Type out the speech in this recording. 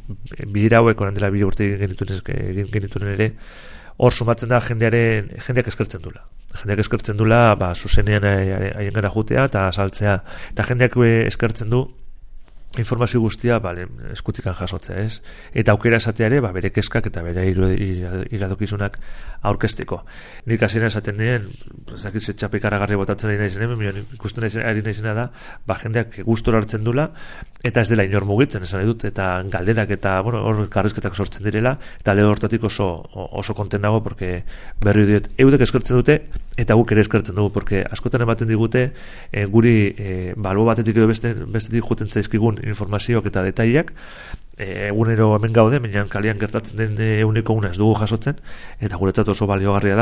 bilera hauek orain dela 2 urte egin genituen ere, hor sumatzen da jendeak eskertzen dula. Jendeak eskertzen dula, zuzenean haien gara jutea eta saltzea. Eta jendeak eskertzen du informazio guztia eskutikan jasotzea, ez? Eta aukera esatea ere, bere kezkak eta bere iradokizunak aurkezteko. Nik hasieran esaten nien, ezakit txapa ikaragarri botatzen ari naizen, ikusten ari naizena da, jendeak gustora hartzen dula, eta ez dela inor mugitzen, esan nahi dut, eta galderak eta, hor karrizketak sortzen direla, eta alde hortatik oso konten dago, porque berri diot, eudek eskertzen dute, eta guk ere eskertzen dugu, porque askotan ematen digute, guri albo batetik edo bestetik juten zaizkigun informazioak eta detaileak, egunero hemen gaude, baina kalean gertatzen den 100% ez dugu jasotzen, eta guretzat oso baliogarria da